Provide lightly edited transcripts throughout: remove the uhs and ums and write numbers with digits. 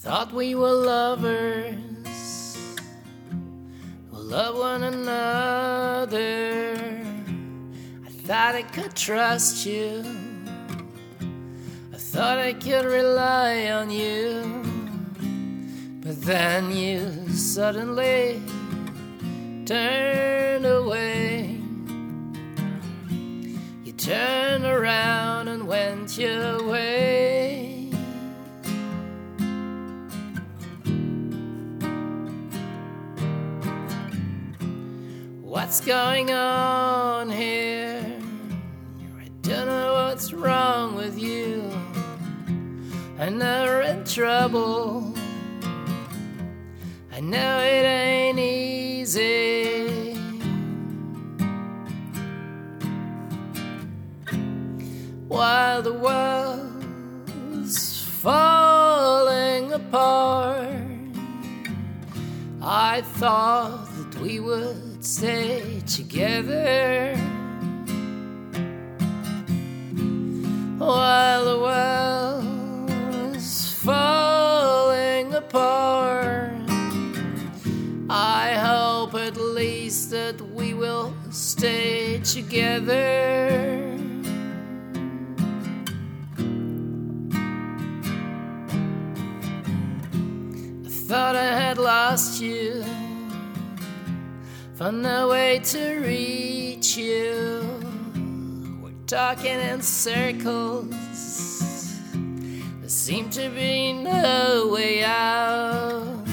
Thought we were lovers who love one another. I thought I could trust you. I thought I could rely on you. But then you suddenly turned away. You turned around and went your way. What's going on here? I don't know what's wrong with you. I know we're in trouble. I know it ain't easy. While the world's falling apart, I thought that we would stay together. While the world's falling apart, I hope at least that we will stay together. I thought I had lost you, found no way to reach you. We're talking in circles, there seemed to be no way out.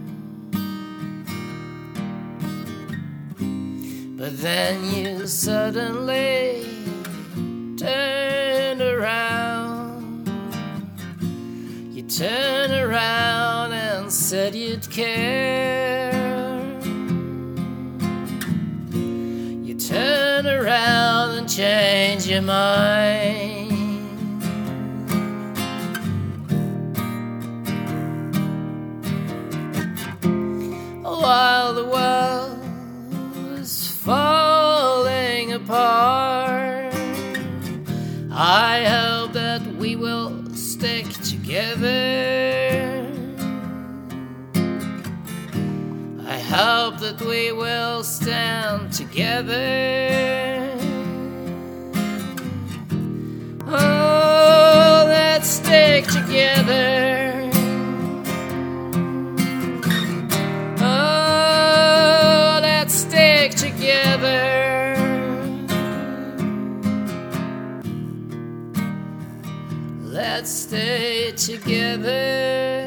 But then you suddenly turned around. You turned around and said you'd care. You turned around and changed your mind. While the world falling apart, I hope that we will stick together. I hope that we will stand together. Oh, let's stick together. Stick together. Let's stay together.